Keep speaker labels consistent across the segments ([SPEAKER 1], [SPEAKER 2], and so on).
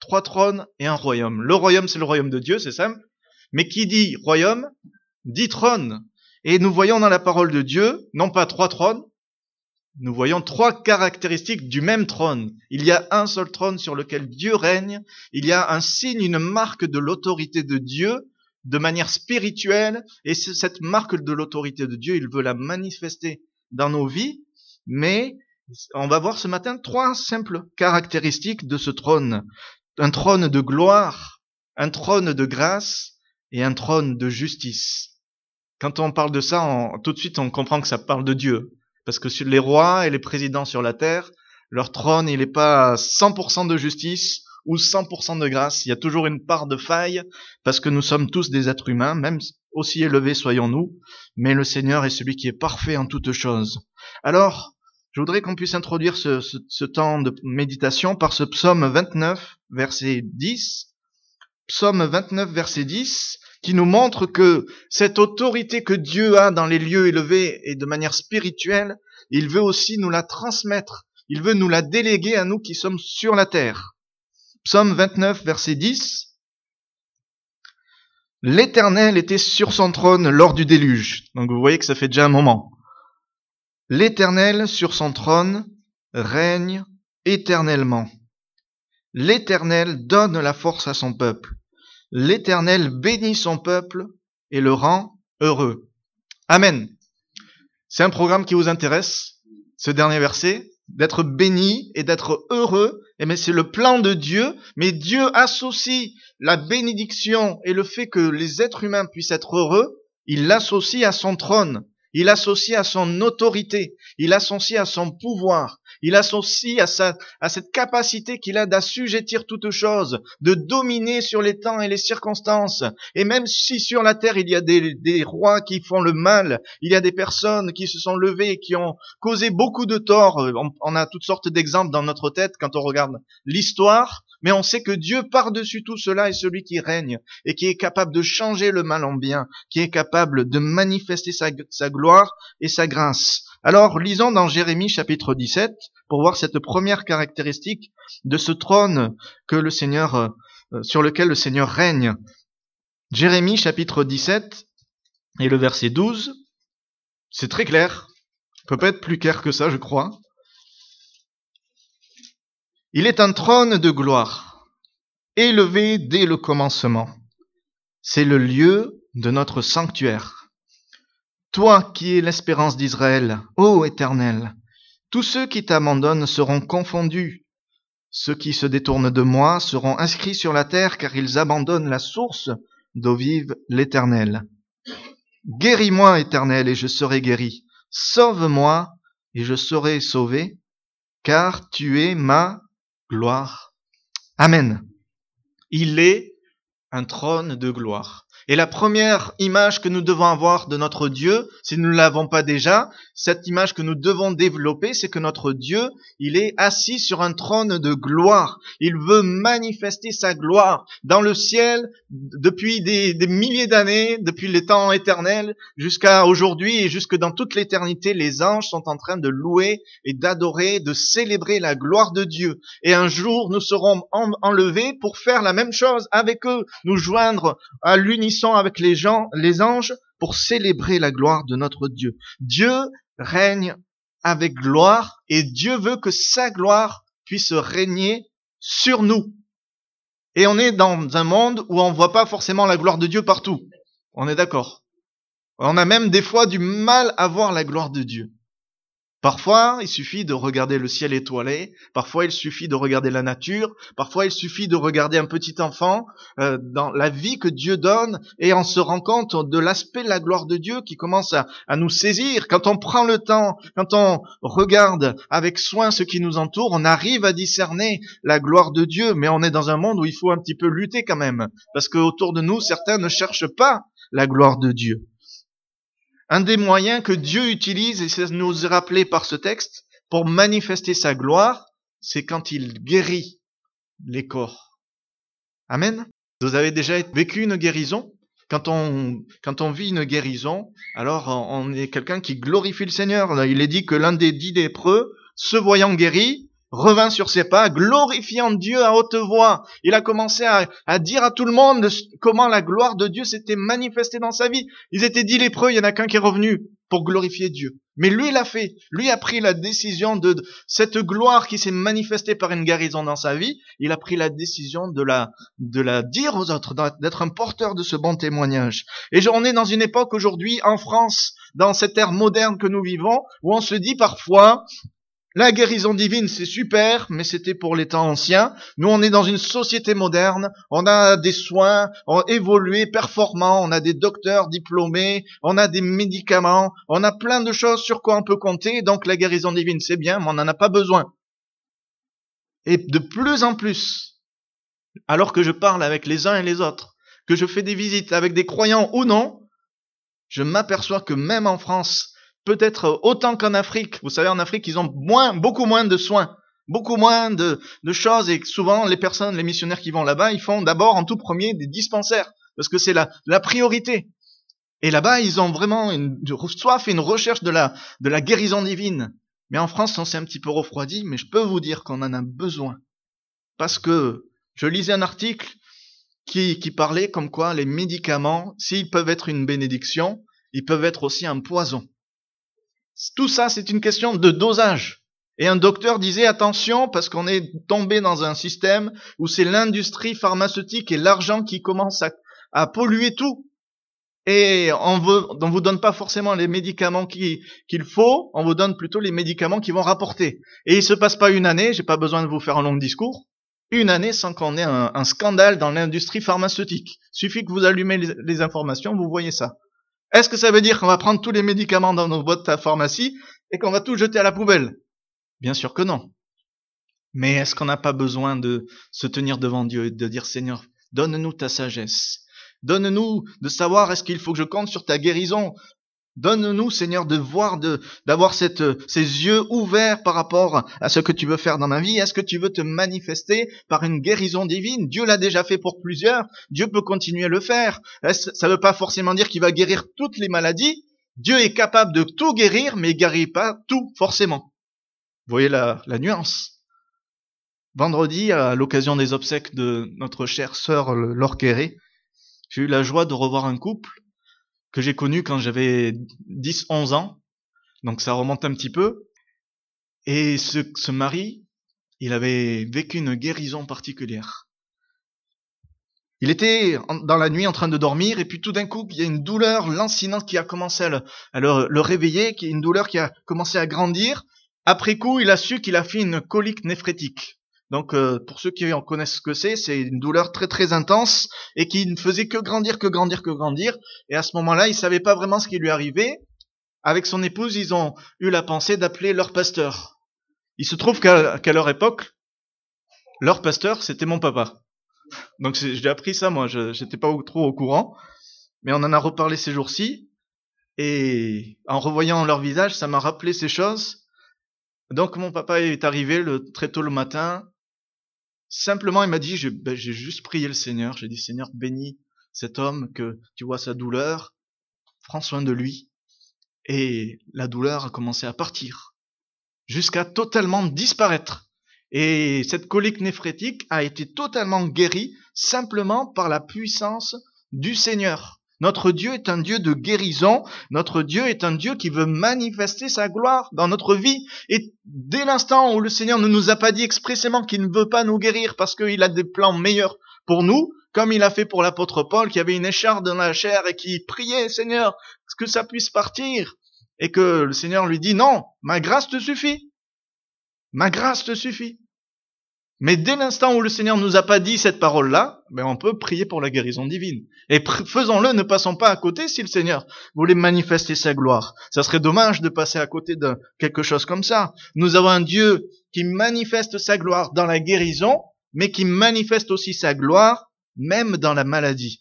[SPEAKER 1] 3 trônes et un royaume. Le royaume, c'est le royaume de Dieu, c'est simple. Mais qui dit royaume, dit trône. Et nous voyons dans la parole de Dieu, non pas 3 trônes, nous voyons 3 caractéristiques du même trône. Il y a un seul trône sur lequel Dieu règne. Il y a un signe, une marque de l'autorité de Dieu de manière spirituelle. Et cette marque de l'autorité de Dieu, il veut la manifester dans nos vies. Mais on va voir ce matin 3 simples caractéristiques de ce trône. Un trône de gloire, un trône de grâce et un trône de justice. Quand on parle de ça, tout de suite on comprend que ça parle de Dieu. Parce que les rois et les présidents sur la terre, leur trône, il n'est pas 100% de justice ou 100% de grâce. Il y a toujours une part de faille, parce que nous sommes tous des êtres humains, même aussi élevés soyons-nous, mais le Seigneur est celui qui est parfait en toutes choses. Alors, je voudrais qu'on puisse introduire ce temps de méditation par ce psaume 29, verset 10. Psaume 29, verset 10, qui nous montre que cette autorité que Dieu a dans les lieux élevés et de manière spirituelle, il veut aussi nous la transmettre. Il veut nous la déléguer à nous qui sommes sur la terre. Psaume 29, verset 10. L'Éternel était sur son trône lors du déluge. Donc vous voyez que ça fait déjà un moment. L'Éternel sur son trône règne éternellement. L'Éternel donne la force à son peuple. L'Éternel bénit son peuple et le rend heureux. Amen. C'est un programme qui vous intéresse, ce dernier verset, d'être béni et d'être heureux. Et mais c'est le plan de Dieu, mais Dieu associe la bénédiction et le fait que les êtres humains puissent être heureux, il l'associe à son trône. Il l'associe à son autorité, il l'associe à son pouvoir, il l'associe à cette capacité qu'il a d'assujettir toutes choses, de dominer sur les temps et les circonstances. Et même si sur la terre il y a des rois qui font le mal, il y a des personnes qui se sont levées et qui ont causé beaucoup de tort, on a toutes sortes d'exemples dans notre tête quand on regarde l'histoire, mais on sait que Dieu par-dessus tout cela est celui qui règne et qui est capable de changer le mal en bien, qui est capable de manifester sa gloire et sa grâce. Alors, lisons dans Jérémie chapitre 17 pour voir cette première caractéristique de ce trône que le Seigneur, sur lequel le Seigneur règne. Jérémie chapitre 17 et le verset 12, c'est très clair. Peut pas être plus clair que ça, je crois. Il est un trône de gloire, élevé dès le commencement. C'est le lieu de notre sanctuaire. Toi qui es l'espérance d'Israël, ô Éternel, tous ceux qui t'abandonnent seront confondus. Ceux qui se détournent de moi seront inscrits sur la terre, car ils abandonnent la source d'eau vive, l'Éternel. Guéris-moi, Éternel, et je serai guéri. Sauve-moi, et je serai sauvé, car tu es ma gloire. Amen. Il est un trône de gloire. Et la première image que nous devons avoir de notre Dieu, si nous ne l'avons pas déjà, cette image que nous devons développer, c'est que notre Dieu, il est assis sur un trône de gloire. Il veut manifester sa gloire dans le ciel depuis des milliers d'années, depuis les temps éternels, jusqu'à aujourd'hui et jusque dans toute l'éternité. Les anges sont en train de louer et d'adorer, de célébrer la gloire de Dieu. Et un jour, nous serons enlevés pour faire la même chose avec eux, nous joindre à l'unisson avec les anges pour célébrer la gloire de notre Dieu. Dieu règne avec gloire et Dieu veut que sa gloire puisse régner sur nous. Et on est dans un monde où on ne voit pas forcément la gloire de Dieu partout. On est d'accord. On a même des fois du mal à voir la gloire de Dieu. Parfois, il suffit de regarder le ciel étoilé, parfois il suffit de regarder la nature, parfois il suffit de regarder un petit enfant dans la vie que Dieu donne et on se rend compte de l'aspect de la gloire de Dieu qui commence à nous saisir. Quand on prend le temps, quand on regarde avec soin ce qui nous entoure, on arrive à discerner la gloire de Dieu, mais on est dans un monde où il faut un petit peu lutter quand même, parce qu'autour de nous, certains ne cherchent pas la gloire de Dieu. Un des moyens que Dieu utilise, et c'est nous rappelé par ce texte, pour manifester sa gloire, c'est quand il guérit les corps. Amen. Vous avez déjà vécu une guérison? Quand on vit une guérison, alors on est quelqu'un qui glorifie le Seigneur. Il est dit que l'un des 10 lépreux, se voyant guéri, revint sur ses pas, glorifiant Dieu à haute voix. Il a commencé à dire à tout le monde comment la gloire de Dieu s'était manifestée dans sa vie. Ils étaient 10 lépreux, il y en a qu'un qui est revenu pour glorifier Dieu. Mais lui l'a fait. Lui a pris la décision de cette gloire qui s'est manifestée par une guérison dans sa vie. Il a pris la décision de la dire aux autres, d'être un porteur de ce bon témoignage. Et on est dans une époque aujourd'hui, en France, dans cette ère moderne que nous vivons, où on se dit parfois, la guérison divine, c'est super, mais c'était pour les temps anciens. Nous, on est dans une société moderne. On a des soins évolués, performants. On a des docteurs diplômés. On a des médicaments. On a plein de choses sur quoi on peut compter. Donc, la guérison divine, c'est bien, mais on n'en a pas besoin. Et de plus en plus, alors que je parle avec les uns et les autres, que je fais des visites avec des croyants ou non, je m'aperçois que même en France, peut-être autant qu'en Afrique. Vous savez, en Afrique, ils ont beaucoup moins de soins, beaucoup moins de choses. Et souvent, les missionnaires qui vont là-bas, ils font d'abord, en tout premier, des dispensaires. Parce que c'est la priorité. Et là-bas, ils ont vraiment une soif et une recherche de la guérison divine. Mais en France, on s'est un petit peu refroidi, mais je peux vous dire qu'on en a besoin. Parce que je lisais un article qui parlait comme quoi les médicaments, s'ils peuvent être une bénédiction, ils peuvent être aussi un poison. Tout ça, c'est une question de dosage. Et un docteur disait attention parce qu'on est tombé dans un système où c'est l'industrie pharmaceutique et l'argent qui commence à polluer tout. Et on vous donne pas forcément les médicaments qu'il faut, on vous donne plutôt les médicaments qui vont rapporter. Et il se passe pas une année, j'ai pas besoin de vous faire un long discours, une année sans qu'on ait un scandale dans l'industrie pharmaceutique. Suffit que vous allumez les informations, vous voyez ça. Est-ce que ça veut dire qu'on va prendre tous les médicaments dans nos boîtes à pharmacie et qu'on va tout jeter à la poubelle? Bien sûr que non. Mais est-ce qu'on n'a pas besoin de se tenir devant Dieu et de dire Seigneur, donne-nous ta sagesse. Donne-nous de savoir est-ce qu'il faut que je compte sur ta guérison. Donne-nous, Seigneur, d'avoir ces yeux ouverts par rapport à ce que tu veux faire dans ma vie. Est-ce que tu veux te manifester par une guérison divine? Dieu l'a déjà fait pour plusieurs. Dieu peut continuer à le faire. Ça ne veut pas forcément dire qu'il va guérir toutes les maladies. Dieu est capable de tout guérir, mais il ne guérit pas tout, forcément. Vous voyez la nuance. Vendredi, à l'occasion des obsèques de notre chère sœur Laure Quéré, j'ai eu la joie de revoir un couple que j'ai connu quand j'avais 10-11 ans, donc ça remonte un petit peu. Et ce mari, il avait vécu une guérison particulière. Il était dans la nuit en train de dormir, et puis tout d'un coup, il y a une douleur lancinante qui a commencé à le réveiller, qui est une douleur qui a commencé à grandir. Après coup, il a su qu'il a fait une colique néphrétique. Donc, pour ceux qui en connaissent ce que c'est une douleur très très intense et qui ne faisait que grandir, que grandir, que grandir. Et à ce moment-là, il savait pas vraiment ce qui lui arrivait. Avec son épouse, ils ont eu la pensée d'appeler leur pasteur. Il se trouve qu'à leur époque, leur pasteur, c'était mon papa. Donc, j'ai appris ça, moi. J'étais pas trop au courant. Mais on en a reparlé ces jours-ci. Et en revoyant leur visage, ça m'a rappelé ces choses. Donc, mon papa est arrivé très tôt le matin. Simplement, il m'a dit, j'ai juste prié le Seigneur. J'ai dit, Seigneur, bénis cet homme, que tu vois sa douleur, prends soin de lui. Et la douleur a commencé à partir, jusqu'à totalement disparaître. Et cette colique néphrétique a été totalement guérie, simplement par la puissance du Seigneur. Notre Dieu est un Dieu de guérison. Notre Dieu est un Dieu qui veut manifester sa gloire dans notre vie. Et dès l'instant où le Seigneur ne nous a pas dit expressément qu'il ne veut pas nous guérir parce qu'il a des plans meilleurs pour nous, comme il a fait pour l'apôtre Paul qui avait une écharpe dans la chair et qui priait, Seigneur, que ça puisse partir. Et que le Seigneur lui dit, non, ma grâce te suffit. Ma grâce te suffit. Mais dès l'instant où le Seigneur nous a pas dit cette parole-là, on peut prier pour la guérison divine. Et faisons-le, ne passons pas à côté si le Seigneur voulait manifester sa gloire. Ça serait dommage de passer à côté de quelque chose comme ça. Nous avons un Dieu qui manifeste sa gloire dans la guérison, mais qui manifeste aussi sa gloire même dans la maladie.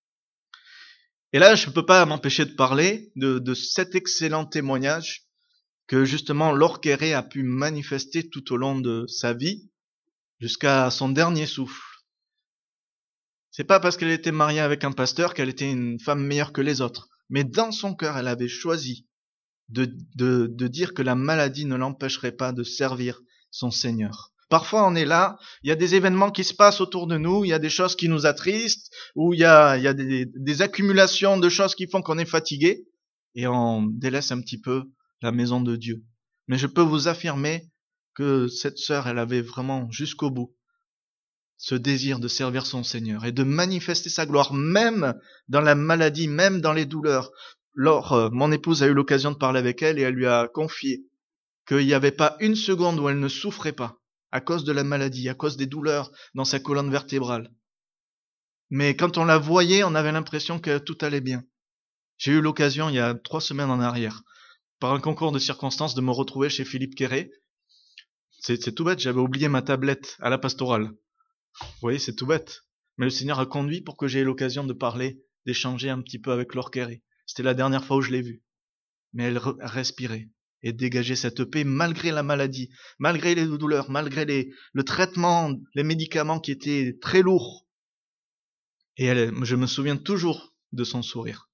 [SPEAKER 1] Et là, je ne peux pas m'empêcher de parler de cet excellent témoignage que justement Laure Quéré a pu manifester tout au long de sa vie, jusqu'à son dernier souffle. C'est pas parce qu'elle était mariée avec un pasteur qu'elle était une femme meilleure que les autres. Mais dans son cœur, elle avait choisi de dire que la maladie ne l'empêcherait pas de servir son Seigneur. Parfois on est là, il y a des événements qui se passent autour de nous, il y a des choses qui nous attristent, ou il y a des accumulations de choses qui font qu'on est fatigué, et on délaisse un petit peu la maison de Dieu. Mais je peux vous affirmer que cette sœur, elle avait vraiment jusqu'au bout ce désir de servir son Seigneur et de manifester sa gloire, même dans la maladie, même dans les douleurs. Mon épouse a eu l'occasion de parler avec elle et elle lui a confié qu'il n'y avait pas une seconde où elle ne souffrait pas à cause de la maladie, à cause des douleurs dans sa colonne vertébrale. Mais quand on la voyait, on avait l'impression que tout allait bien. J'ai eu l'occasion, il y a 3 semaines en arrière, par un concours de circonstances, de me retrouver chez Philippe Quéré. C'est tout bête, j'avais oublié ma tablette à la pastorale. Vous voyez, c'est tout bête. Mais le Seigneur a conduit pour que j'aie l'occasion de parler, d'échanger un petit peu avec Laure Quéré. C'était la dernière fois où je l'ai vue. Mais elle respirait et dégageait cette paix malgré la maladie, malgré les douleurs, malgré le traitement, les médicaments qui étaient très lourds. Et je me souviens toujours de son sourire.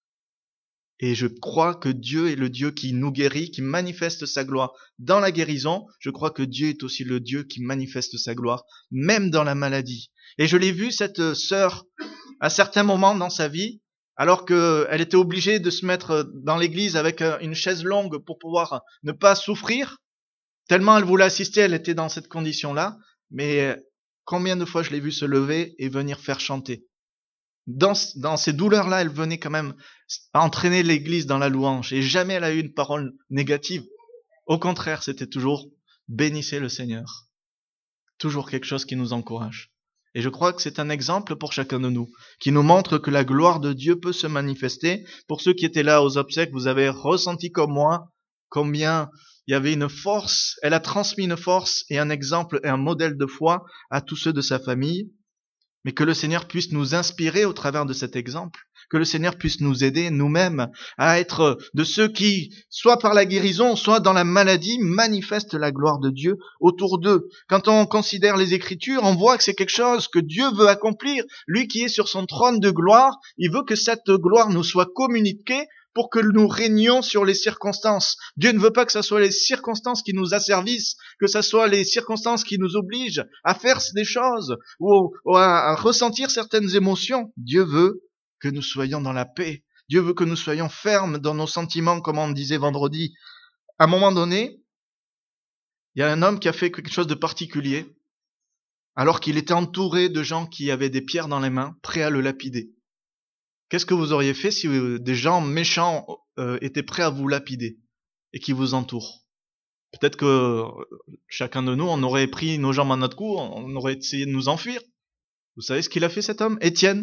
[SPEAKER 1] Et je crois que Dieu est le Dieu qui nous guérit, qui manifeste sa gloire dans la guérison. Je crois que Dieu est aussi le Dieu qui manifeste sa gloire, même dans la maladie. Et je l'ai vu, cette sœur, à certains moments dans sa vie, alors qu'elle était obligée de se mettre dans l'église avec une chaise longue pour pouvoir ne pas souffrir, tellement elle voulait assister, elle était dans cette condition-là. Mais combien de fois je l'ai vu se lever et venir faire chanter. Dans ces douleurs-là, elle venait quand même entraîner l'église dans la louange. Et jamais elle a eu une parole négative. Au contraire, c'était toujours « bénissez le Seigneur ». Toujours quelque chose qui nous encourage. Et je crois que c'est un exemple pour chacun de nous, qui nous montre que la gloire de Dieu peut se manifester. Pour ceux qui étaient là aux obsèques, vous avez ressenti comme moi combien il y avait une force. Elle a transmis une force et un exemple et un modèle de foi à tous ceux de sa famille. Mais que le Seigneur puisse nous inspirer au travers de cet exemple, que le Seigneur puisse nous aider nous-mêmes à être de ceux qui, soit par la guérison, soit dans la maladie, manifestent la gloire de Dieu autour d'eux. Quand on considère les Écritures, on voit que c'est quelque chose que Dieu veut accomplir. Lui qui est sur son trône de gloire, il veut que cette gloire nous soit communiquée pour que nous régnions sur les circonstances. Dieu ne veut pas que ce soit les circonstances qui nous asservissent, que ce soit les circonstances qui nous obligent à faire des choses ou à ressentir certaines émotions. Dieu veut que nous soyons dans la paix. Dieu veut que nous soyons fermes dans nos sentiments, comme on disait vendredi. À un moment donné, il y a un homme qui a fait quelque chose de particulier, alors qu'il était entouré de gens qui avaient des pierres dans les mains, prêts à le lapider. Qu'est-ce que vous auriez fait si des gens méchants étaient prêts à vous lapider et qui vous entourent? Peut-être que chacun de nous, on aurait pris nos jambes à notre cou, on aurait essayé de nous enfuir. Vous savez ce qu'il a fait, cet homme? Étienne,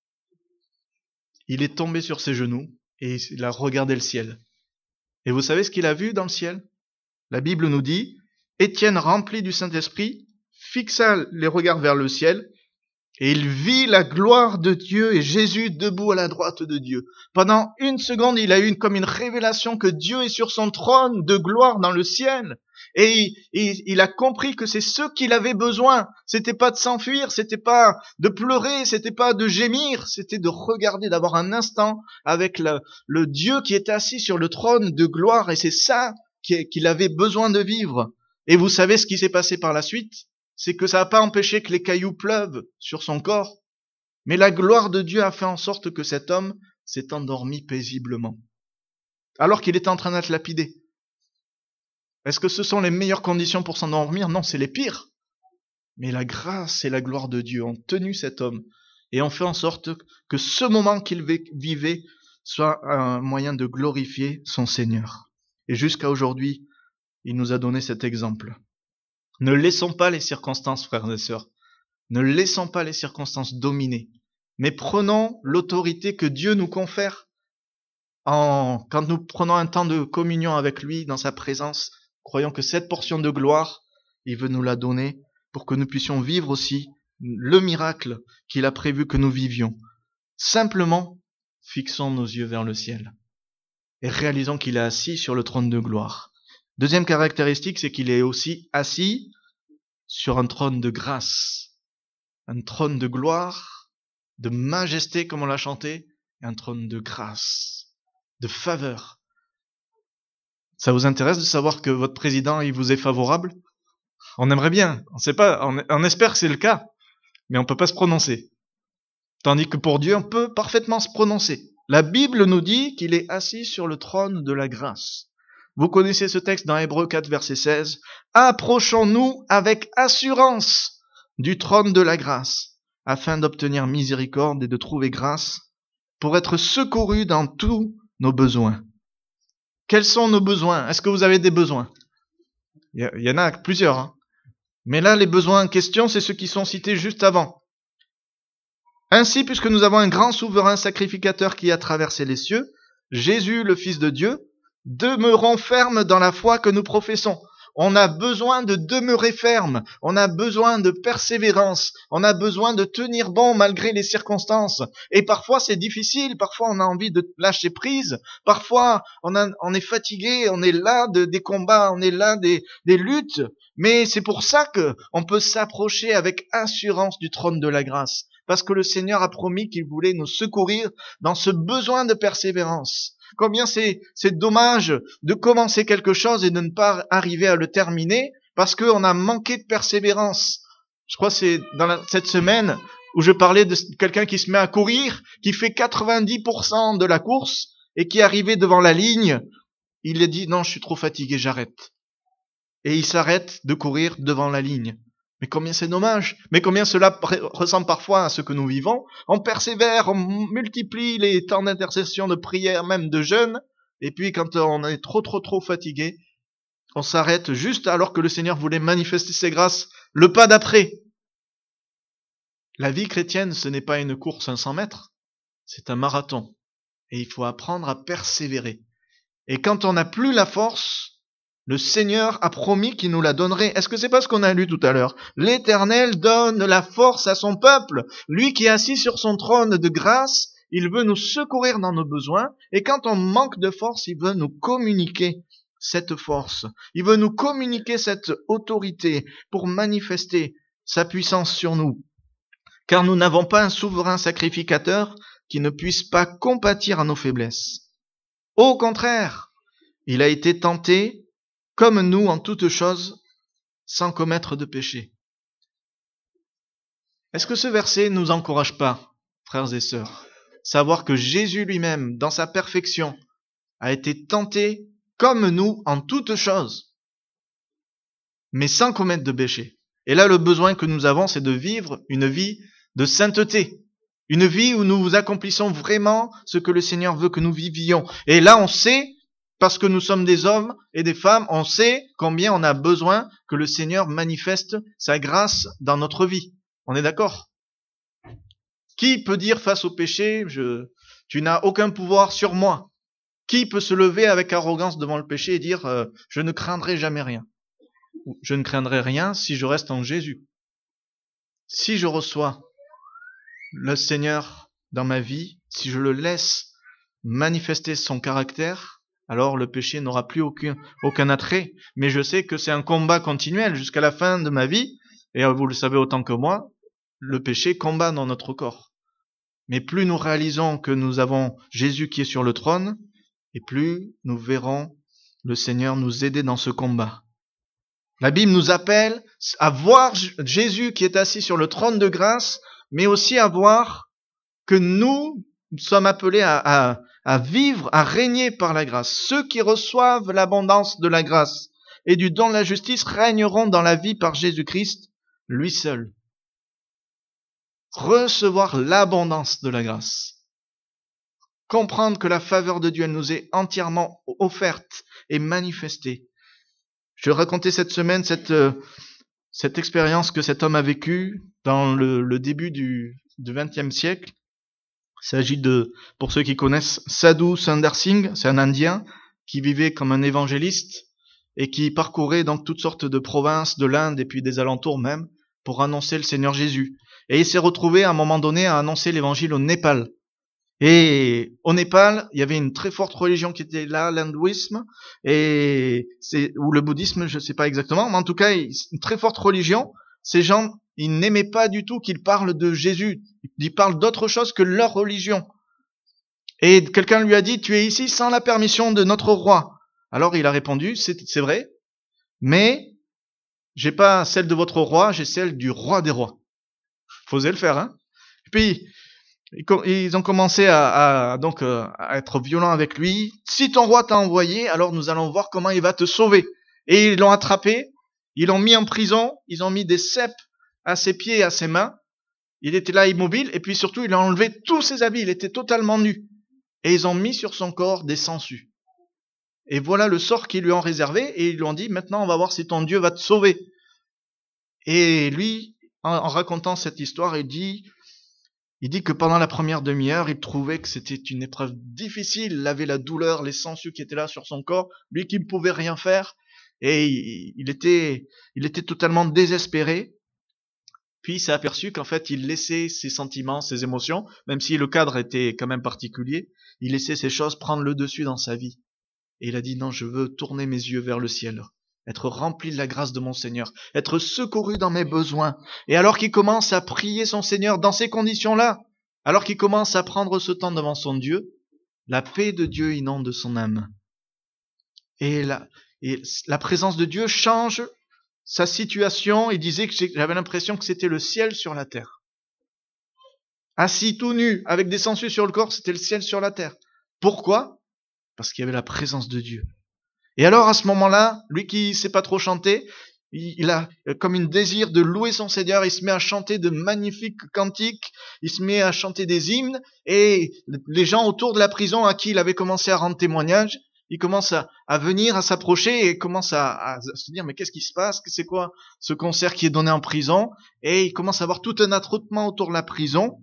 [SPEAKER 1] il est tombé sur ses genoux et il a regardé le ciel. Et vous savez ce qu'il a vu dans le ciel? La Bible nous dit, Étienne, rempli du Saint-Esprit, fixa les regards vers le ciel et il vit la gloire de Dieu et Jésus debout à la droite de Dieu. Pendant une seconde, il a eu comme une révélation que Dieu est sur son trône de gloire dans le ciel. Et il a compris que c'est ce qu'il avait besoin. C'était pas de s'enfuir, c'était pas de pleurer, c'était pas de gémir, c'était de regarder, d'avoir un instant avec le Dieu qui était assis sur le trône de gloire. Et c'est ça qu'il avait besoin de vivre. Et vous savez ce qui s'est passé par la suite? C'est que ça n'a pas empêché que les cailloux pleuvent sur son corps. Mais la gloire de Dieu a fait en sorte que cet homme s'est endormi paisiblement. Alors qu'il était en train d'être lapidé. Est-ce que ce sont les meilleures conditions pour s'endormir? Non, c'est les pires. Mais la grâce et la gloire de Dieu ont tenu cet homme et ont fait en sorte que ce moment qu'il vivait soit un moyen de glorifier son Seigneur. Et jusqu'à aujourd'hui, il nous a donné cet exemple. Ne laissons pas les circonstances, frères et sœurs. Ne laissons pas les circonstances dominer. Mais prenons l'autorité que Dieu nous confère quand nous prenons un temps de communion avec lui dans sa présence. Croyons que cette portion de gloire, il veut nous la donner pour que nous puissions vivre aussi le miracle qu'il a prévu que nous vivions. Simplement, fixons nos yeux vers le ciel et réalisons qu'il est assis sur le trône de gloire. Deuxième caractéristique, c'est qu'il est aussi assis sur un trône de grâce, un trône de gloire, de majesté comme on l'a chanté, et un trône de grâce, de faveur. Ça vous intéresse de savoir que votre président, il vous est favorable? On aimerait bien, on sait pas, on espère que c'est le cas, mais on peut pas se prononcer. Tandis que pour Dieu, on peut parfaitement se prononcer. La Bible nous dit qu'il est assis sur le trône de la grâce. Vous connaissez ce texte dans Hébreux 4, verset 16. Approchons-nous avec assurance du trône de la grâce, afin d'obtenir miséricorde et de trouver grâce pour être secourus dans tous nos besoins. Quels sont nos besoins? Est-ce que vous avez des besoins? Il y en a plusieurs, hein. Mais là, les besoins en question, c'est ceux qui sont cités juste avant. Ainsi, puisque nous avons un grand souverain sacrificateur qui a traversé les cieux, Jésus, le Fils de Dieu, demeurons fermes dans la foi que nous professons. On a besoin de demeurer ferme, on a besoin de persévérance, on a besoin de tenir bon malgré les circonstances. Et parfois c'est difficile, parfois on a envie de lâcher prise, parfois on est fatigué, on est là des combats, on est là des luttes. Mais c'est pour ça que on peut s'approcher avec assurance du trône de la grâce. Parce que le Seigneur a promis qu'il voulait nous secourir dans ce besoin de persévérance. Combien c'est dommage de commencer quelque chose et de ne pas arriver à le terminer parce qu'on a manqué de persévérance. Je crois que c'est dans cette semaine où je parlais de quelqu'un qui se met à courir, qui fait 90% de la course et qui est arrivé devant la ligne. Il a dit non, je suis trop fatigué, j'arrête. Et il s'arrête de courir devant la ligne. Mais combien c'est dommage, mais combien cela ressemble parfois à ce que nous vivons. On persévère, on multiplie les temps d'intercession, de prière, même de jeûne, et puis quand on est trop fatigué, on s'arrête juste alors que le Seigneur voulait manifester ses grâces le pas d'après. La vie chrétienne, ce n'est pas une course 100 mètres, c'est un marathon. Et il faut apprendre à persévérer. Et quand on n'a plus la force, le Seigneur a promis qu'il nous la donnerait. Est-ce que c'est pas ce qu'on a lu tout à l'heure? L'Éternel donne la force à son peuple. Lui qui est assis sur son trône de grâce, il veut nous secourir dans nos besoins. Et quand on manque de force, il veut nous communiquer cette force. Il veut nous communiquer cette autorité pour manifester sa puissance sur nous. Car nous n'avons pas un souverain sacrificateur qui ne puisse pas compatir à nos faiblesses. Au contraire, il a été tenté comme nous en toutes choses, sans commettre de péché. Est-ce que ce verset ne nous encourage pas, frères et sœurs, savoir que Jésus lui-même, dans sa perfection, a été tenté comme nous en toutes choses, mais sans commettre de péché. Et là, le besoin que nous avons, c'est de vivre une vie de sainteté, une vie où nous accomplissons vraiment ce que le Seigneur veut que nous vivions. Et là, on sait, parce que nous sommes des hommes et des femmes, on sait combien on a besoin que le Seigneur manifeste sa grâce dans notre vie. On est d'accord? Qui peut dire face au péché, tu n'as aucun pouvoir sur moi? Qui peut se lever avec arrogance devant le péché et dire, je ne craindrai jamais rien? Je ne craindrai rien si je reste en Jésus. Si je reçois le Seigneur dans ma vie, si je le laisse manifester son caractère, alors le péché n'aura plus aucun attrait. Mais je sais que c'est un combat continuel jusqu'à la fin de ma vie. Et vous le savez autant que moi, le péché combat dans notre corps. Mais plus nous réalisons que nous avons Jésus qui est sur le trône, et plus nous verrons le Seigneur nous aider dans ce combat. La Bible nous appelle à voir Jésus qui est assis sur le trône de grâce, mais aussi à voir que nous sommes appelés à vivre, à régner par la grâce. Ceux qui reçoivent l'abondance de la grâce et du don de la justice régneront dans la vie par Jésus-Christ, lui seul. Recevoir l'abondance de la grâce. Comprendre que la faveur de Dieu, elle nous est entièrement offerte et manifestée. Je racontais cette semaine cette expérience que cet homme a vécue dans le début du XXe siècle. Il s'agit pour ceux qui connaissent, Sadhu Sundar Singh, c'est un Indien qui vivait comme un évangéliste et qui parcourait donc toutes sortes de provinces de l'Inde et puis des alentours même pour annoncer le Seigneur Jésus. Et il s'est retrouvé à un moment donné à annoncer l'évangile au Népal. Et au Népal, il y avait une très forte religion qui était là, l'hindouisme, ou le bouddhisme, je ne sais pas exactement, mais en tout cas, une très forte religion. Ces gens, ils n'aimaient pas du tout qu'ils parlent de Jésus. Ils parlent d'autre chose que leur religion. Et quelqu'un lui a dit, tu es ici sans la permission de notre roi. Alors il a répondu, c'est vrai, mais J'ai pas celle de votre roi, j'ai celle du roi des rois. Faut oser le faire, hein. Et puis, ils ont commencé à être violents avec lui. Si ton roi t'a envoyé, alors nous allons voir comment il va te sauver. Et ils l'ont attrapé, ils l'ont mis en prison, ils ont mis des cèpes à ses pieds et à ses mains. Il était là immobile, et puis surtout, il a enlevé tous ses habits, il était totalement nu. Et ils ont mis sur son corps des sangsues. Et voilà le sort qu'ils lui ont réservé, et ils lui ont dit, maintenant on va voir si ton Dieu va te sauver. Et lui, en racontant cette histoire, il dit que pendant la première demi-heure, il trouvait que c'était une épreuve difficile. Il avait la douleur, les sangsues qui étaient là sur son corps, lui qui ne pouvait rien faire. Et il était totalement désespéré. Puis il s'est aperçu qu'en fait, il laissait ses sentiments, ses émotions, même si le cadre était quand même particulier, il laissait ces choses prendre le dessus dans sa vie. Et il a dit, non, je veux tourner mes yeux vers le ciel, être rempli de la grâce de mon Seigneur, être secouru dans mes besoins. Et alors qu'il commence à prier son Seigneur dans ces conditions-là, alors qu'il commence à prendre ce temps devant son Dieu, la paix de Dieu inonde son âme. Et la présence de Dieu change sa situation. Il disait que j'avais l'impression que c'était le ciel sur la terre. Assis tout nu, avec des sangsues sur le corps, c'était le ciel sur la terre. Pourquoi ? Parce qu'il y avait la présence de Dieu. Et alors, à ce moment-là, lui qui sait pas trop chanter, il a comme une désir de louer son Seigneur, il se met à chanter de magnifiques cantiques, il se met à chanter des hymnes, et les gens autour de la prison à qui il avait commencé à rendre témoignage, ils commencent à venir, à s'approcher, et commencent à se dire, mais qu'est-ce qui se passe? C'est quoi ce concert qui est donné en prison? Et il commence à avoir tout un attroupement autour de la prison.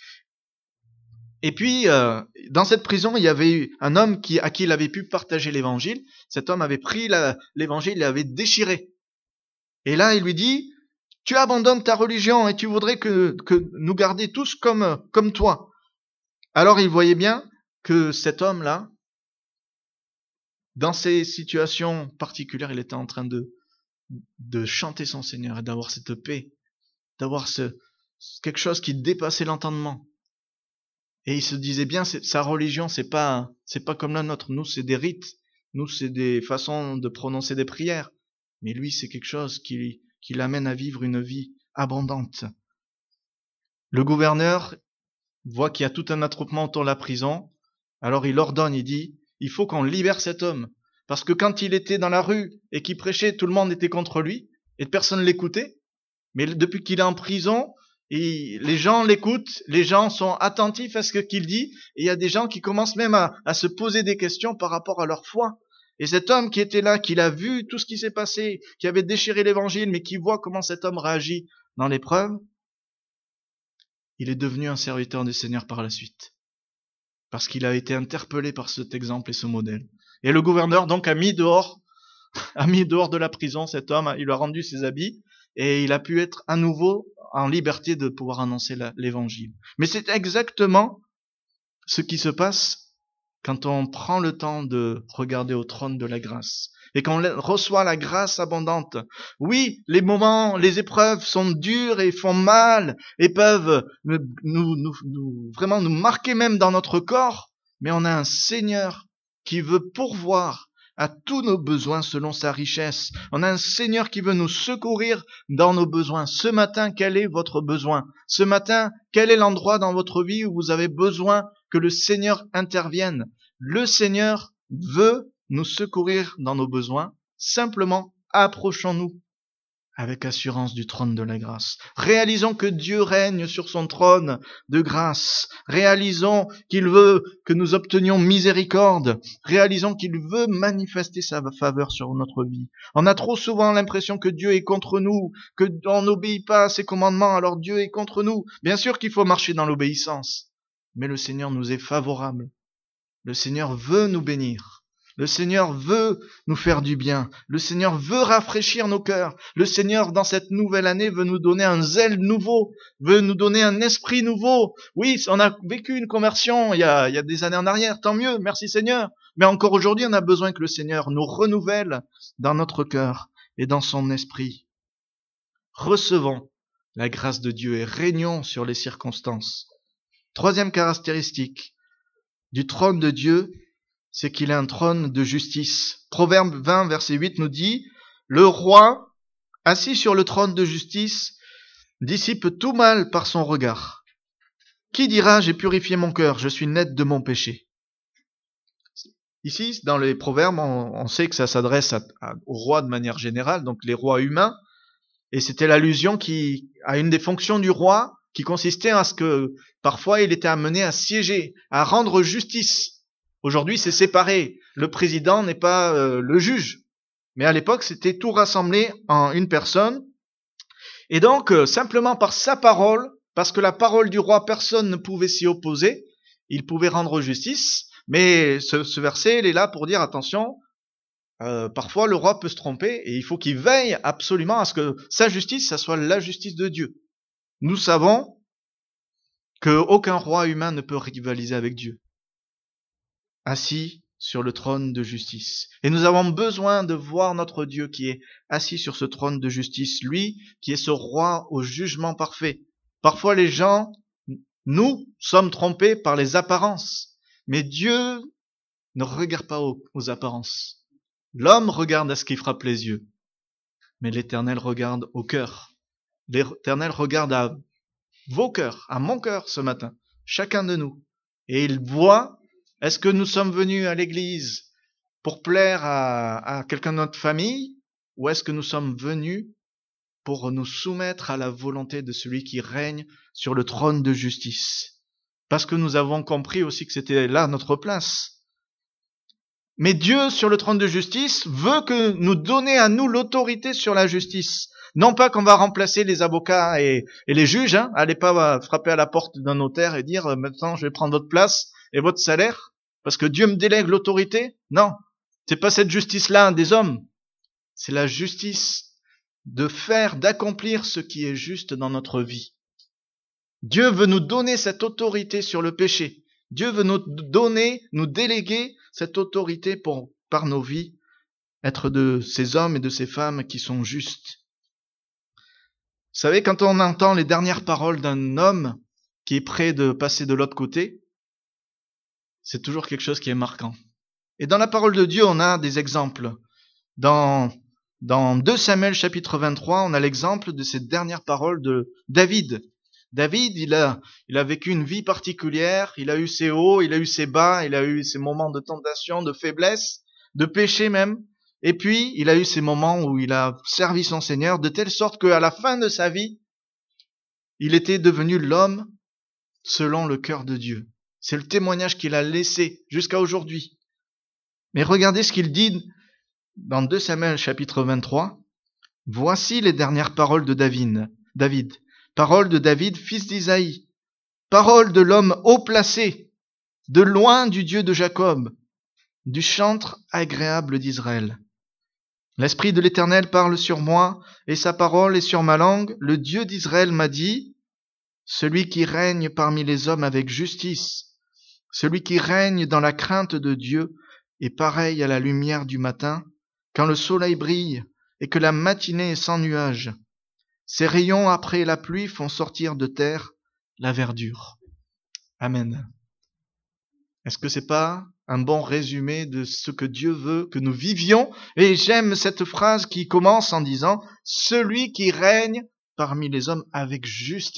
[SPEAKER 1] Et puis, dans cette prison, il y avait eu un homme à qui il avait pu partager l'évangile. Cet homme avait pris l'évangile, il l'avait déchiré. Et là, il lui dit, tu abandonnes ta religion et tu voudrais que nous garder tous comme toi. Alors il voyait bien que cet homme-là, dans ces situations particulières, il était en train de chanter son Seigneur et d'avoir cette paix, d'avoir quelque chose qui dépassait l'entendement. Et il se disait bien, sa religion, c'est pas comme la nôtre. Nous, c'est des rites. Nous, c'est des façons de prononcer des prières. Mais lui, c'est quelque chose qui l'amène à vivre une vie abondante. Le gouverneur voit qu'il y a tout un attroupement autour de la prison. Alors il ordonne, il dit, il faut qu'on libère cet homme. Parce que quand il était dans la rue et qu'il prêchait, tout le monde était contre lui et personne ne l'écoutait. Mais depuis qu'il est en prison, et les gens l'écoutent, les gens sont attentifs à ce qu'il dit, et il y a des gens qui commencent même à se poser des questions par rapport à leur foi. Et cet homme qui était là, qui l'a vu tout ce qui s'est passé, qui avait déchiré l'évangile, mais qui voit comment cet homme réagit dans l'épreuve, il est devenu un serviteur du Seigneur par la suite. Parce qu'il a été interpellé par cet exemple et ce modèle. Et le gouverneur donc a mis dehors de la prison cet homme, il lui a rendu ses habits, et il a pu être à nouveau en liberté de pouvoir annoncer l'évangile. Mais c'est exactement ce qui se passe quand on prend le temps de regarder au trône de la grâce et qu'on reçoit la grâce abondante. Oui, les moments, les épreuves sont dures et font mal et peuvent vraiment nous marquer même dans notre corps, mais on a un Seigneur qui veut pourvoir à tous nos besoins selon sa richesse. On a un Seigneur qui veut nous secourir dans nos besoins. Ce matin, quel est votre besoin? Ce matin, quel est l'endroit dans votre vie où vous avez besoin que le Seigneur intervienne? Le Seigneur veut nous secourir dans nos besoins. Simplement, approchons-nous avec assurance du trône de la grâce. Réalisons que Dieu règne sur son trône de grâce. Réalisons qu'il veut que nous obtenions miséricorde. Réalisons qu'il veut manifester sa faveur sur notre vie. On a trop souvent l'impression que Dieu est contre nous, que on n'obéit pas à ses commandements, alors Dieu est contre nous. Bien sûr qu'il faut marcher dans l'obéissance, mais le Seigneur nous est favorable. Le Seigneur veut nous bénir. Le Seigneur veut nous faire du bien. Le Seigneur veut rafraîchir nos cœurs. Le Seigneur, dans cette nouvelle année, veut nous donner un zèle nouveau, veut nous donner un esprit nouveau. Oui, on a vécu une conversion il y a des années en arrière, tant mieux, merci Seigneur. Mais encore aujourd'hui, on a besoin que le Seigneur nous renouvelle dans notre cœur et dans son esprit. Recevons la grâce de Dieu et régnons sur les circonstances. Troisième caractéristique du trône de Dieu, c'est qu'il est un trône de justice. Proverbe 20, verset 8 nous dit, le roi assis sur le trône de justice, dissipe tout mal par son regard. Qui dira, j'ai purifié mon cœur, je suis net de mon péché? Ici, dans les proverbes, on sait que ça s'adresse aux rois de manière générale, donc les rois humains, et c'était l'allusion à une des fonctions du roi, qui consistait à ce que parfois il était amené à siéger, à rendre justice. Aujourd'hui, c'est séparé. Le président n'est pas le juge. Mais à l'époque, c'était tout rassemblé en une personne. Et donc, simplement par sa parole, parce que la parole du roi, personne ne pouvait s'y opposer, il pouvait rendre justice. Mais ce verset, il est là pour dire, attention, parfois le roi peut se tromper et il faut qu'il veille absolument à ce que sa justice, ça soit la justice de Dieu. Nous savons qu'aucun roi humain ne peut rivaliser avec Dieu, assis sur le trône de justice. Et nous avons besoin de voir notre Dieu qui est assis sur ce trône de justice, lui qui est ce roi au jugement parfait. Parfois les gens, nous, sommes trompés par les apparences. Mais Dieu ne regarde pas aux apparences. L'homme regarde à ce qui frappe les yeux. Mais l'Éternel regarde au cœur. L'Éternel regarde à vos cœurs, à mon cœur ce matin, chacun de nous. Et il voit, est-ce que nous sommes venus à l'église pour plaire à quelqu'un de notre famille, ou est-ce que nous sommes venus pour nous soumettre à la volonté de celui qui règne sur le trône de justice? Parce que nous avons compris aussi que c'était là notre place. Mais Dieu, sur le trône de justice, veut que nous donner à nous l'autorité sur la justice. Non pas qu'on va remplacer les avocats et les juges, hein. Allez pas frapper à la porte d'un notaire et dire maintenant je vais prendre votre place et votre salaire parce que Dieu me délègue l'autorité. Non, c'est pas cette justice-là des hommes. C'est la justice d'accomplir ce qui est juste dans notre vie. Dieu veut nous donner cette autorité sur le péché. Dieu veut nous déléguer cette autorité par nos vies, être de ces hommes et de ces femmes qui sont justes. Vous savez, quand on entend les dernières paroles d'un homme qui est prêt de passer de l'autre côté, c'est toujours quelque chose qui est marquant. Et dans la parole de Dieu, on a des exemples. Dans 2 Samuel chapitre 23, on a l'exemple de ces dernières paroles de David. David, il a vécu une vie particulière, il a eu ses hauts, il a eu ses bas, il a eu ses moments de tentation, de faiblesse, de péché même. Et puis, il a eu ces moments où il a servi son Seigneur de telle sorte qu'à la fin de sa vie, il était devenu l'homme selon le cœur de Dieu. C'est le témoignage qu'il a laissé jusqu'à aujourd'hui. Mais regardez ce qu'il dit dans 2 Samuel chapitre 23. Voici les dernières paroles de David. Parole de David, fils d'Isaïe. Parole de l'homme haut placé, de loin du Dieu de Jacob, du chantre agréable d'Israël. L'Esprit de l'Éternel parle sur moi, et sa parole est sur ma langue. Le Dieu d'Israël m'a dit, celui qui règne parmi les hommes avec justice, celui qui règne dans la crainte de Dieu, est pareil à la lumière du matin, quand le soleil brille et que la matinée est sans nuages. Ses rayons après la pluie font sortir de terre la verdure. Amen. Est-ce que c'est pas un bon résumé de ce que Dieu veut que nous vivions? Et j'aime cette phrase qui commence en disant « Celui qui règne parmi les hommes avec justice ».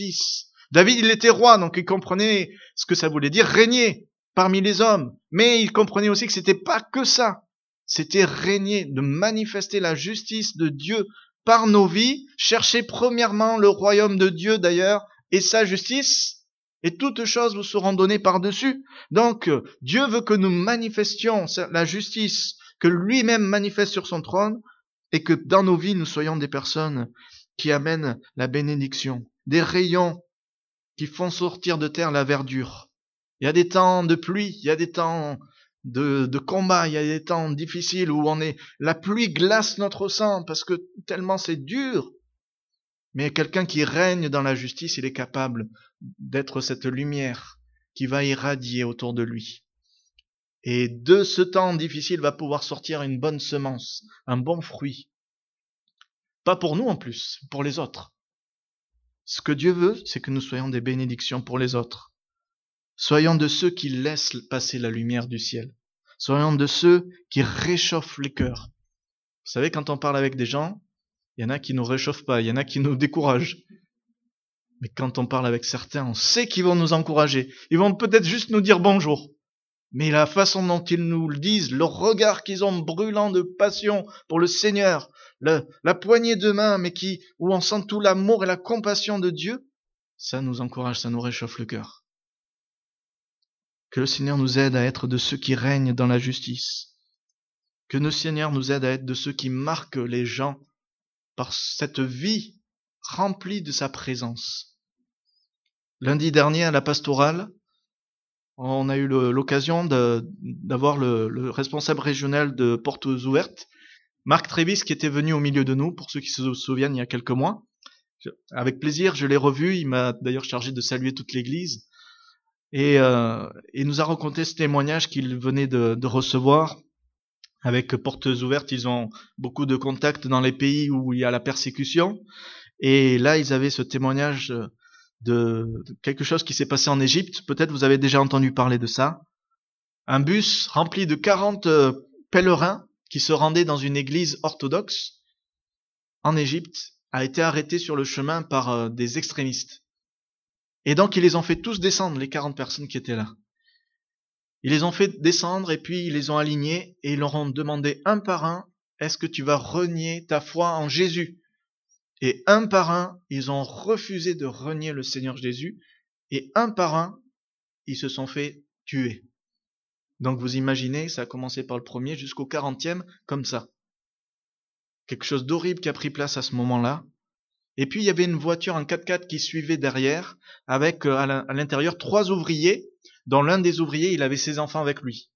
[SPEAKER 1] David, il était roi, donc il comprenait ce que ça voulait dire régner parmi les hommes. Mais il comprenait aussi que c'était pas que ça. C'était régner, de manifester la justice de Dieu par nos vies, cherchez premièrement le royaume de Dieu d'ailleurs, et sa justice, et toutes choses vous seront données par-dessus. Donc, Dieu veut que nous manifestions la justice que lui-même manifeste sur son trône, et que dans nos vies, nous soyons des personnes qui amènent la bénédiction, des rayons qui font sortir de terre la verdure. Il y a des temps de pluie, il y a des temps de combat, il y a des temps difficiles où la pluie glace notre sang parce que tellement c'est dur. Mais quelqu'un qui règne dans la justice, il est capable d'être cette lumière qui va irradier autour de lui. Et de ce temps difficile va pouvoir sortir une bonne semence, un bon fruit. Pas pour nous en plus, pour les autres. Ce que Dieu veut, c'est que nous soyons des bénédictions pour les autres. Soyons de ceux qui laissent passer la lumière du ciel. Soyons de ceux qui réchauffent les cœurs. Vous savez, quand on parle avec des gens, Il y en a qui nous réchauffent pas, il y en a qui nous découragent. Mais quand on parle avec certains, on sait qu'ils vont nous encourager. Ils vont peut-être juste nous dire bonjour. Mais la façon dont ils nous le disent, le regard qu'ils ont brûlant de passion pour le Seigneur, la poignée de main, mais où on sent tout l'amour et la compassion de Dieu, ça nous encourage, ça nous réchauffe le cœur. Que le Seigneur nous aide à être de ceux qui règnent dans la justice. Que le Seigneur nous aide à être de ceux qui marquent les gens par cette vie remplie de sa présence. Lundi dernier, à la pastorale, on a eu l'occasion d'avoir le responsable régional de Portes Ouvertes, Marc Trévis, qui était venu au milieu de nous, pour ceux qui se souviennent, il y a quelques mois. Avec plaisir, je l'ai revu. Il m'a d'ailleurs chargé de saluer toute l'église. Et il nous a raconté ce témoignage qu'il venait de recevoir. Avec Portes Ouvertes, ils ont beaucoup de contacts dans les pays où il y a la persécution. Et là, ils avaient ce témoignage de quelque chose qui s'est passé en Égypte. Peut-être vous avez déjà entendu parler de ça. Un bus rempli de 40 pèlerins qui se rendaient dans une église orthodoxe en Égypte a été arrêté sur le chemin par des extrémistes. Et donc ils les ont fait tous descendre, les 40 personnes qui étaient là. Ils les ont fait descendre et puis ils les ont alignés et ils leur ont demandé un par un, est-ce que tu vas renier ta foi en Jésus ? Et un par un, ils ont refusé de renier le Seigneur Jésus et un par un, ils se sont fait tuer. Donc vous imaginez, ça a commencé par le premier jusqu'au 40e, comme ça. Quelque chose d'horrible qui a pris place à ce moment-là. Et puis il y avait une voiture en 4x4 qui suivait derrière, avec à l'intérieur 3 ouvriers, dont l'un des ouvriers, il avait ses enfants avec lui.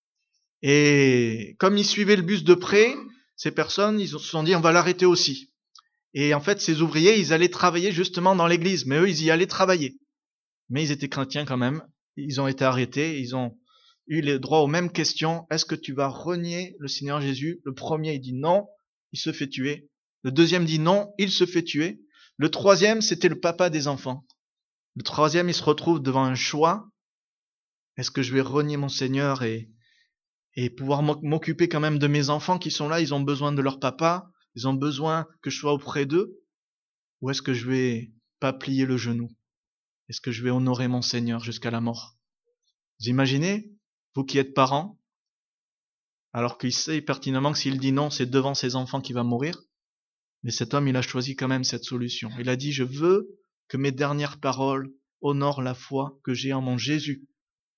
[SPEAKER 1] Et comme ils suivaient le bus de près, ces personnes, ils se sont dit, on va l'arrêter aussi. Et en fait, ces ouvriers, ils allaient travailler justement dans l'église, mais eux, ils y allaient travailler. Mais ils étaient chrétiens quand même, ils ont été arrêtés, ils ont eu le droit aux mêmes questions. Est-ce que tu vas renier le Seigneur Jésus ? Le premier, il dit non, il se fait tuer. Le deuxième dit non, il se fait tuer. Le troisième, c'était le papa des enfants. Le troisième, il se retrouve devant un choix. Est-ce que je vais renier mon Seigneur et pouvoir m'occuper quand même de mes enfants qui sont là, ils ont besoin de leur papa, ils ont besoin que je sois auprès d'eux? Ou est-ce que je vais pas plier le genou? Est-ce que je vais honorer mon Seigneur jusqu'à la mort? Vous imaginez, vous qui êtes parents, alors qu'il sait pertinemment que s'il dit non, c'est devant ses enfants qu'il va mourir. Mais cet homme, il a choisi quand même cette solution. Il a dit, je veux que mes dernières paroles honorent la foi que j'ai en mon Jésus.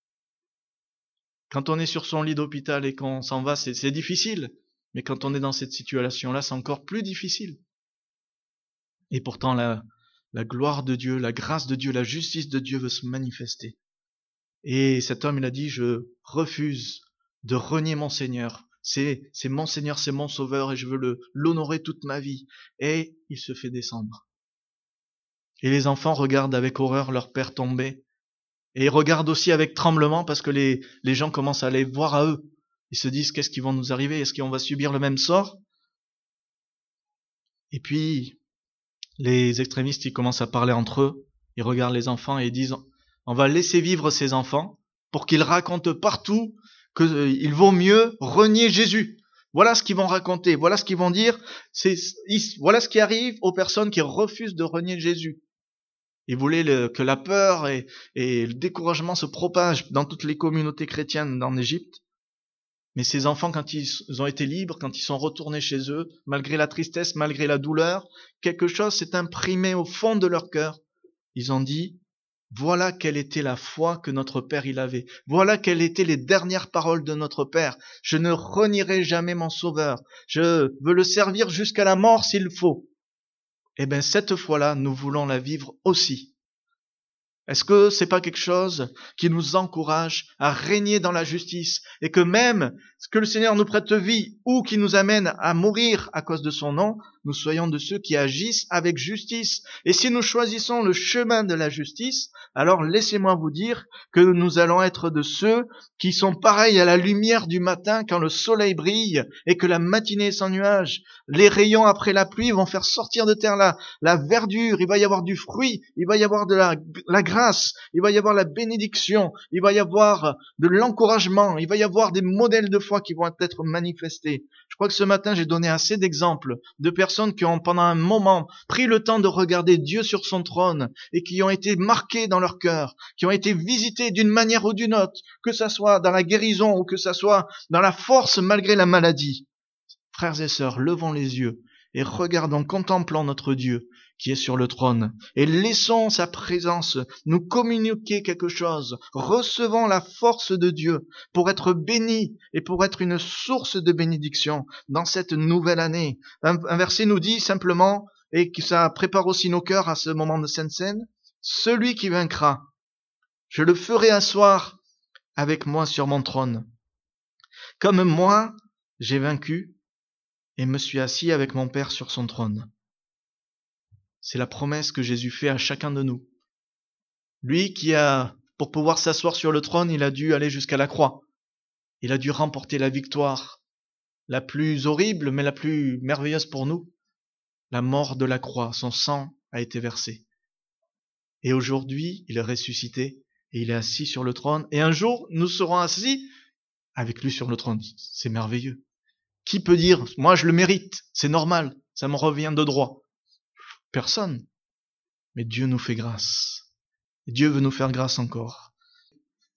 [SPEAKER 1] Quand on est sur son lit d'hôpital et qu'on s'en va, c'est difficile. Mais quand on est dans cette situation-là, c'est encore plus difficile. Et pourtant, la gloire de Dieu, la grâce de Dieu, la justice de Dieu veut se manifester. Et cet homme, il a dit, je refuse de renier mon Seigneur. C'est mon Seigneur, c'est mon Sauveur et je veux l'honorer toute ma vie. Et il se fait descendre. Et les enfants regardent avec horreur leur père tomber. Et ils regardent aussi avec tremblement parce que les gens commencent à les voir à eux. Ils se disent, qu'est-ce qui va nous arriver? Est-ce qu'on va subir le même sort? Et puis, les extrémistes, ils commencent à parler entre eux. Ils regardent les enfants et ils disent, on va laisser vivre ces enfants pour qu'ils racontent partout qu'il vaut mieux renier Jésus. Voilà ce qu'ils vont raconter, voilà ce qu'ils vont dire. Voilà ce qui arrive aux personnes qui refusent de renier Jésus. Ils voulaient que la peur et le découragement se propagent dans toutes les communautés chrétiennes en Égypte. Mais ces enfants, quand ils ont été libres, quand ils sont retournés chez eux, malgré la tristesse, malgré la douleur, quelque chose s'est imprimé au fond de leur cœur. Ils ont dit, voilà quelle était la foi que notre Père il avait. Voilà quelles étaient les dernières paroles de notre Père. Je ne renierai jamais mon Sauveur. Je veux le servir jusqu'à la mort s'il faut. Eh bien, cette foi-là, nous voulons la vivre aussi. Est-ce que c'est pas quelque chose qui nous encourage à régner dans la justice et que même que le Seigneur nous prête vie ou qui nous amène à mourir à cause de son nom, nous soyons de ceux qui agissent avec justice. Et si nous choisissons le chemin de la justice, alors laissez-moi vous dire que nous allons être de ceux qui sont pareils à la lumière du matin quand le soleil brille et que la matinée est sans nuages. Les rayons après la pluie vont faire sortir de terre la verdure, il va y avoir du fruit, il va y avoir de la grâce, il va y avoir la bénédiction, il va y avoir de l'encouragement, il va y avoir des modèles de foi qui vont être manifestés. Je crois que ce matin, j'ai donné assez d'exemples de personnes personnes qui ont pendant un moment pris le temps de regarder Dieu sur son trône et qui ont été marquées dans leur cœur, qui ont été visitées d'une manière ou d'une autre, que ça soit dans la guérison ou que ça soit dans la force malgré la maladie. Frères et sœurs, levons les yeux et regardons, contemplons notre Dieu qui est sur le trône et laissons sa présence nous communiquer quelque chose. Recevons la force de Dieu pour être bénis et pour être une source de bénédiction dans cette nouvelle année. Un verset nous dit simplement, et que ça prépare aussi nos cœurs à ce moment de Sainte Seine, celui qui vaincra, je le ferai asseoir avec moi sur mon trône. Comme moi, j'ai vaincu et me suis assis avec mon Père sur son trône. C'est la promesse que Jésus fait à chacun de nous. Lui qui a, pour pouvoir s'asseoir sur le trône, il a dû aller jusqu'à la croix. Il a dû remporter la victoire, la plus horrible mais la plus merveilleuse pour nous. La mort de la croix, son sang a été versé. Et aujourd'hui, il est ressuscité et il est assis sur le trône. Et un jour, nous serons assis avec lui sur le trône. C'est merveilleux. Qui peut dire, moi je le mérite, c'est normal, ça me revient de droit? Personne. Mais Dieu nous fait grâce. Et Dieu veut nous faire grâce encore.